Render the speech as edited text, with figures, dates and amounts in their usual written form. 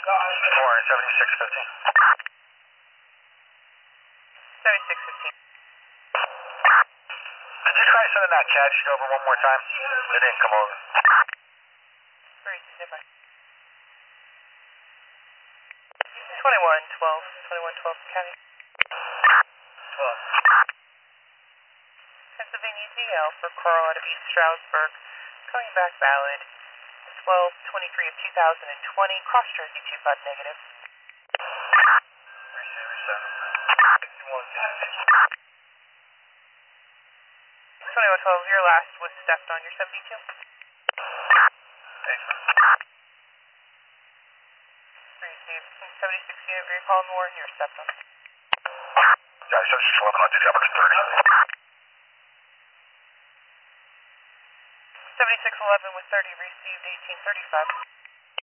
7650. 7615. Could you try sending that CAD sheet over one more time? It didn't come over. Great, stand by. 2112, 2112 County. 12. Pennsylvania DL for Carl out of East Stroudsburg. Coming back valid. 12/23 of 2020. Cross Jersey 25 negative. Receiver 2112, your last was stepped on your 72. Thanks. Receive 76 unit recall more, you're stepped on. Yeah, 7611 on duty, number 30. 7611 with 30 received 1835.